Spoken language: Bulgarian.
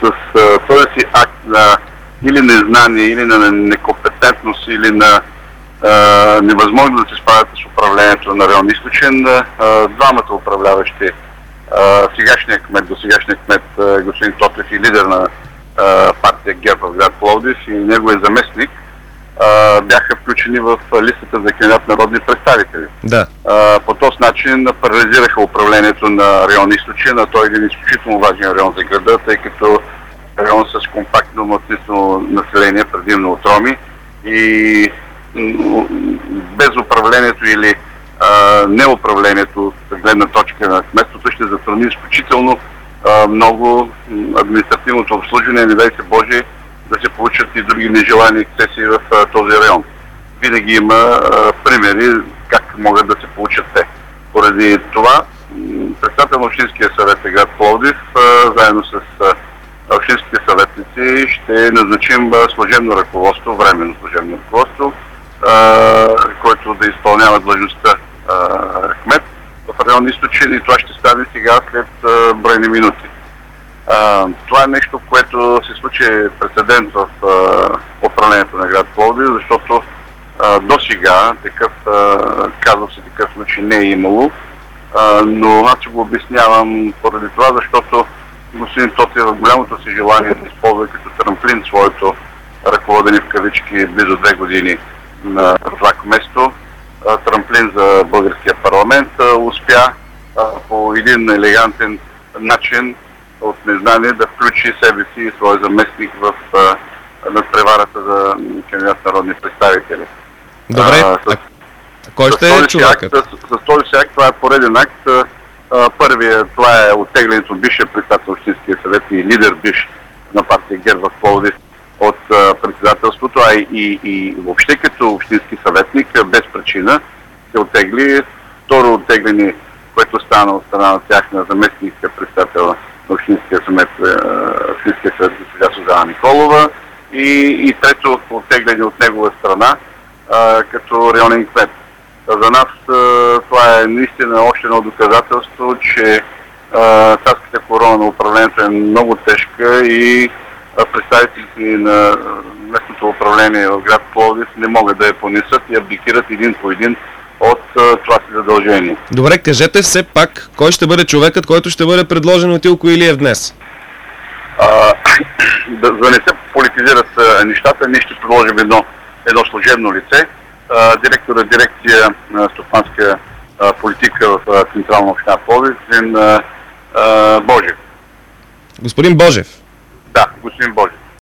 този си акт на или незнание, или на некомпетентност, или на невъзможно да се справят с управлението на район Източен, двамата управляващи, досегашният кмет господин Тотев и лидер на партия ГЕРБ в град Пловдив и неговият заместник бяха включени в листата за кандидат народни представители. Да. По този начин парализираха управлението на район Източен, а той е един изключително важен район за града, тъй като район с компактно младсинствено население, предимно от роми, и без управлението или неуправлението от гледна точка на кметството ще затрудни изключително много административното обслужване, не дай се Боже да се получат и други нежелани ексцесии в този район. Винаги има примери как могат да се получат те. Поради това председател на Общинския съвет на град Пловдив, заедно с общинските съветници, ще назначим служебно ръководство, временно служебно ръководство, който да изпълнява длъжността кмет в район Източен, и това ще стане сега след броени минути. Това е нещо, което се случи прецедент в управлението на град Пловдив, защото до сега такъв случай не е имало, но аз ще го обяснявам поради това, защото господин Тотев в голямото си желание да използва като трамплин своето ръководене в кавички близо 2 години на това кметство, трамплин за българския парламент, успя по един елегантен начин от незнание да включи себе си и своя заместник в надпреварата за кандидат народни представители. Добре, кой ще е човекът? С този си акт, това е пореден акт. Първият, това е оттеглянето бившия председател Общинския съвет и лидер бивш на партия ГЕРБ в Пловдив от председателството, а и въобще като общински съветник без причина се оттегли. Второ оттегляне, което стана от страна на тях на заместник председател на Общинския съвет госпожа Сузана Николова, и трето оттегляне от негова страна като районен кмет. За нас това е наистина още едно доказателство, че царската корона на управлението е много тежка и представителите на местното управление в град Пловдив не могат да я понесат и абдикират един по един от това си задължение. Добре, кажете все пак, кой ще бъде човекът, който ще бъде предложен от Илко Илиев днес? За да не се политизират нещата, ние ще предложим едно служебно лице, директор на дирекция стопанска политика в Централна община Пловдив, господин Божев. Господин Божев? Да, господин Божев.